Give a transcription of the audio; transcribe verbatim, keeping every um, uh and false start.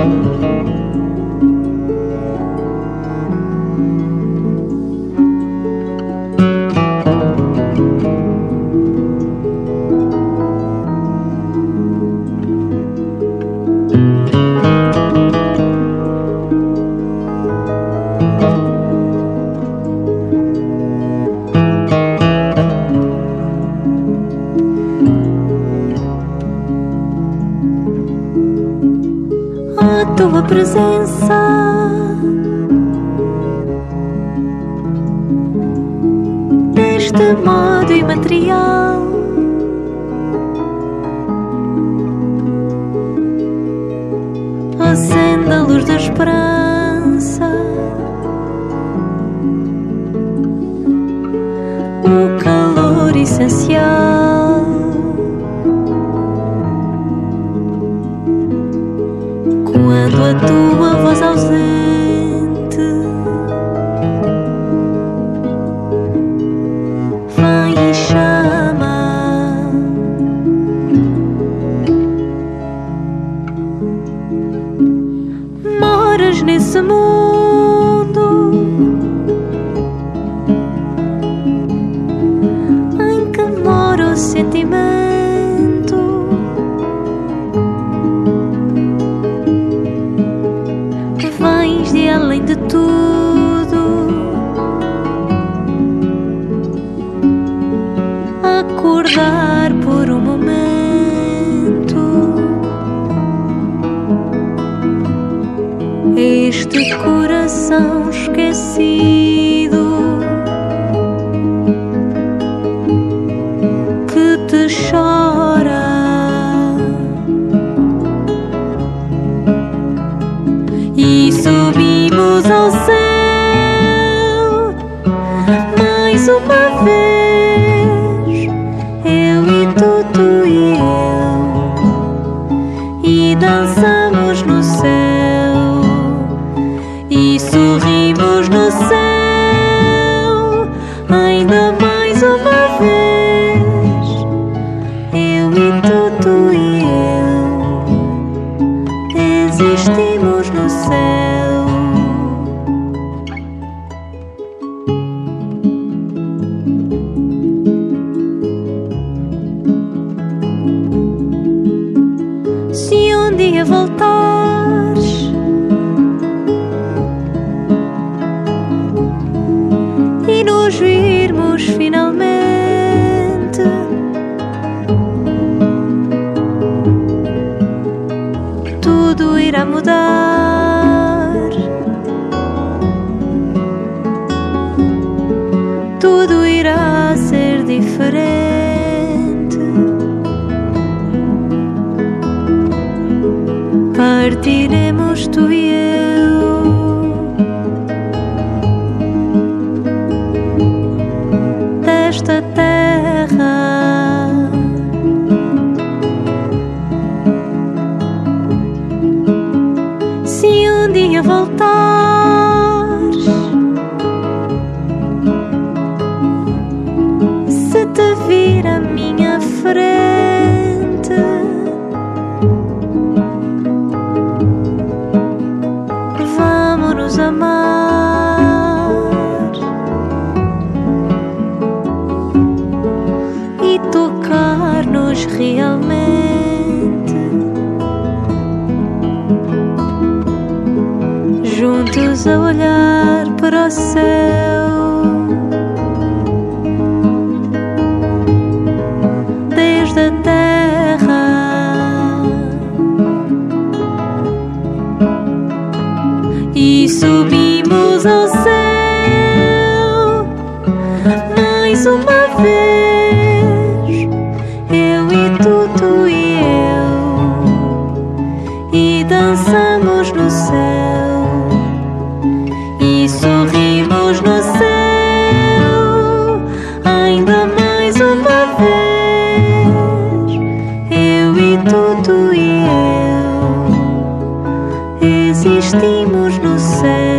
Tua presença deste modo imaterial acende a luz da esperança, o calor essencial. Quando a tua voz ausente vem e chama, moras nesse mundo em que mora o sentimento. De além de tudo, acordar por um momento, este coração esquecido que te chora. E subimos ao céu mais uma vez, eu e tu, tu e eu, e dançamos no céu, e sorrimos no céu, ainda mais uma vez, eu e tu, tu e eu, existimos no céu. Se um dia voltares e nos virmos finalmente, tudo irá mudar, tudo irá ser diferente. Partiremos tu e eu, desta terra, se um dia voltares se te vir à minha frente, vamo-nos amar e tocar-nos realmente, juntos a olhar para o céu, desde a terra, e subimos ao céu mais uma vez, eu e tu, tu e eu, e dançamos no céu, e sorrimos no céu, ainda mais uma vez, eu e tu, tu e eu, existimos no céu.